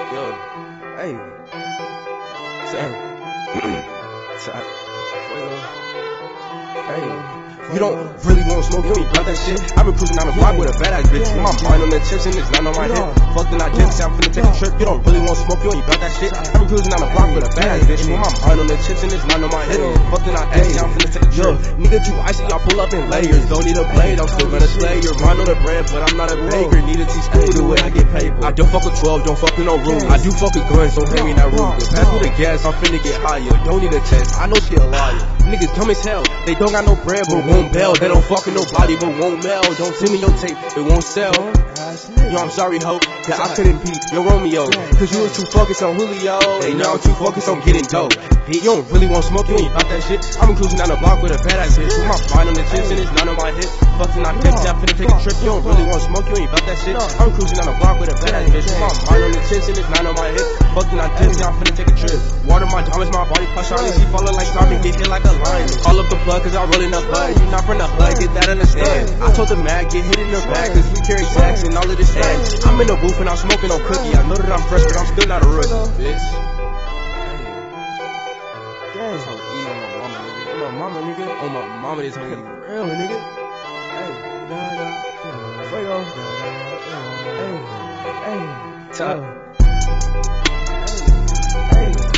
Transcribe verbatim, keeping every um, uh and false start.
Yo, hey, Sam, Sam, Fuego, hey. You don't really want smoke, you ain't got that shit. I've been cruising down the block with a badass bitch. With my mind on the chips and it's not on my head. Fuck the Nigerians, I'm finna take a trip. You don't really want smoke, you ain't got that shit. I've been cruising down the block with a badass bitch. With my mind on the chips and it's not on my head. Fuck the Nigerians, I'm finna take a trip. Nigga too icy, I pull up in layers. Don't need a blade, I'm still gonna slay your mind on the bread, but I'm not a baker. Need a T-school the way I get paid for. I don't fuck with twelve, don't fuck with no rules. I do fuck with guns, don't pay me that rule. Pass me the gas, I'm finna get higher. Don't need a test, I know she a liar. Niggas dumb as hell, they don't got no bread but won't bail. They don't fucking nobody but won't mail. Don't send me your tape, it won't sell. Yo, I'm sorry, ho, that I couldn't be your Romeo. Cause you was too focused on Julio. Hey, now I'm too focused on getting dope. You don't really want smoke, you ain't about that shit. I'm cruising down the block with a badass bitch. With my mind on the chips and it's none of my hits. Fucking not kids, I'm finna take a trip. You don't really want smoke, you ain't about that shit. I'm cruising down the block with a badass bitch. With my mind on the chips and it's none of my hits. Fucking not kids, I'm finna take a trip. Water my diamonds, my body push on. She falling like slime and get hit like a lion. Call up the plug cause I'm rolling up blood. You not from the hood, get that understand. I told the mag, get hit in the back cause we carry tax and all of this tax. I'm in the booth and I'm smoking on cookie. I know that I'm fresh, but I'm still not a rookie, bitch. That's how we eat on my mama, nigga. On my mama, nigga. On my mama, this how we eat real, nigga. Hey, da da, fuego. Hey, hey, top. Hey, hey.